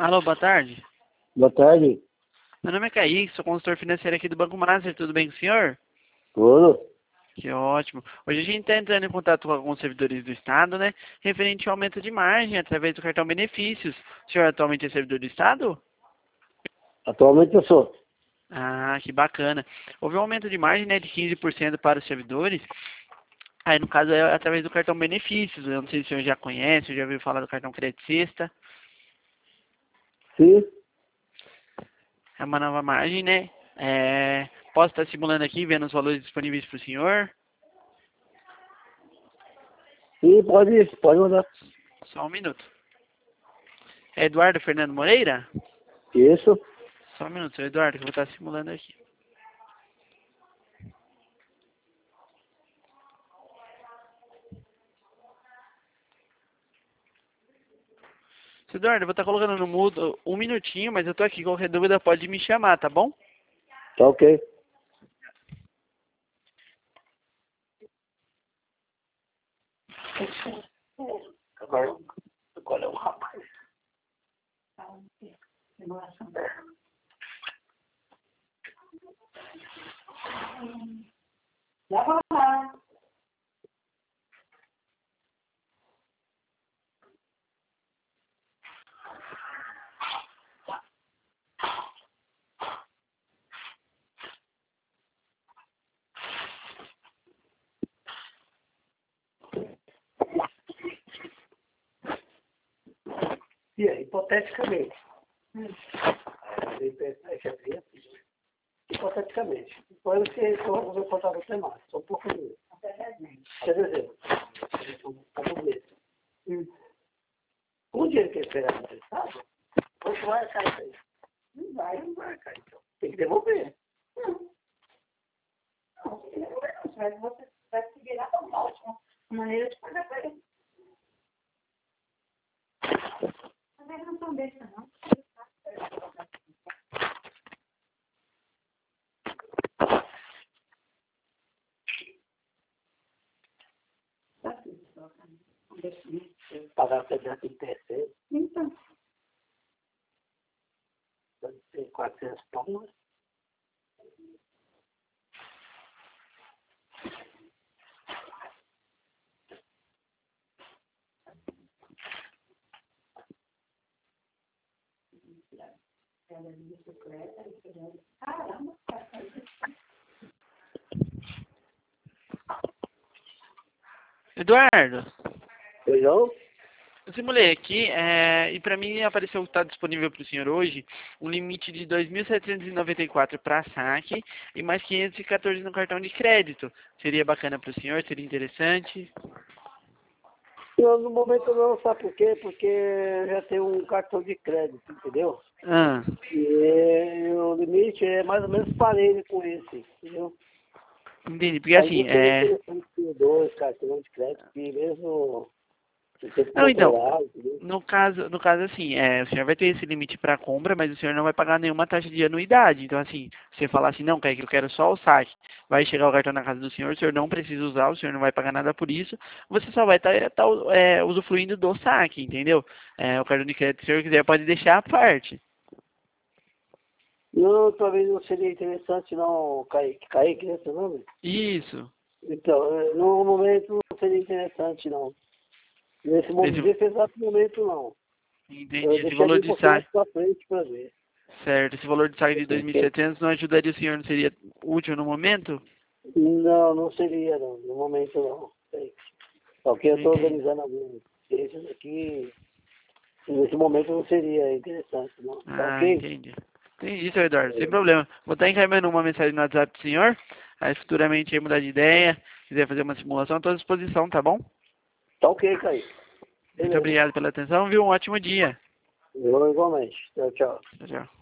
Alô, boa tarde. Boa tarde. Meu nome é Kaique, sou consultor financeiro aqui do Banco Master. Tudo bem com o senhor? Tudo? Que ótimo. Hoje a gente está entrando em contato com alguns servidores do Estado, né? Referente ao aumento de margem através do cartão Benefícios. O senhor atualmente é servidor do Estado? Atualmente eu sou. Ah, que bacana. Houve um aumento de margem, né, de 15% para os servidores. Aí, no caso, é através do cartão Benefícios. Eu não sei se o senhor já conhece, já ouviu falar do cartão Crédito Sexta. Sim? É uma nova margem, né? Posso estar simulando aqui, vendo os valores disponíveis para o senhor? Sim, pode mandar. Só um minuto. É Eduardo Fernando Moreira? Isso. Só um minuto, seu Eduardo, que eu vou estar simulando aqui. Seu Eduardo, eu vou estar colocando no mudo um minutinho, mas eu tô aqui. Qualquer dúvida pode me chamar, tá bom? Tá ok. Agora é um rapaz. E aí, hipoteticamente. Hipoteticamente. Depois eu vou contar você mais. Só um pouco de. Quer dizer, vamos ver. Com o dinheiro que ele pegar emprestado, quanto vai cair isso aí? Não vai cair. Então. Tem que devolver. Você vai se virar para uma ótima maneira de pagar para ele. Mas eles não são besta, não. Pagar pedaço de terceiro, Então, pode ser 400 palmas. caramba, Eduardo, Feijão? eu simulei aqui e para mim apareceu que está disponível para o senhor hoje um limite de 2.794 para saque e mais 514 no cartão de crédito. Seria bacana para o senhor? Seria interessante? Eu, no momento não, sabe por quê? Porque eu já tenho um cartão de crédito, entendeu? Ah, E o limite é mais ou menos parelho com esse, entendeu? entendi. Porque Aí assim, não seria interessante ter dois cartões de crédito, que mesmo você tem que não, então, controlar, entendeu? no caso assim, o senhor vai ter esse limite para compra, mas o senhor não vai pagar nenhuma taxa de anuidade. Então, assim, você falar assim, não, Kaique, eu quero só o saque, vai chegar o cartão na casa do senhor, o senhor não precisa usar, o senhor não vai pagar nada por isso, você só vai estar usufruindo do saque, entendeu? O cartão de crédito, se o senhor quiser, pode deixar à parte. Não, talvez não seria interessante não, Kaique, é seu nome? Isso. Então, no momento não seria interessante não. Esse, Nesse exato momento não. entendi. Eu Esse valor deixaria um de pouquinho mais saque, pra frente pra ver. certo, esse valor de saque de Porque 2.700 não ajudaria o senhor, não seria útil no momento? não, não seria não, no momento não. Porque eu estou Entendi. organizando alguns desses aqui, nesse momento não seria interessante não. Tá Ah, ok? entendi. Entendi, seu Eduardo, sem problema. Vou estar encaminhando uma mensagem no WhatsApp pro senhor. Aí futuramente aí mudar de ideia, quiser fazer uma simulação, estou à disposição, tá bom? Tá ok, Kaique. Muito Beleza. obrigado pela atenção, viu? Um ótimo dia. Eu igualmente. Tchau, tchau. Tchau, tchau.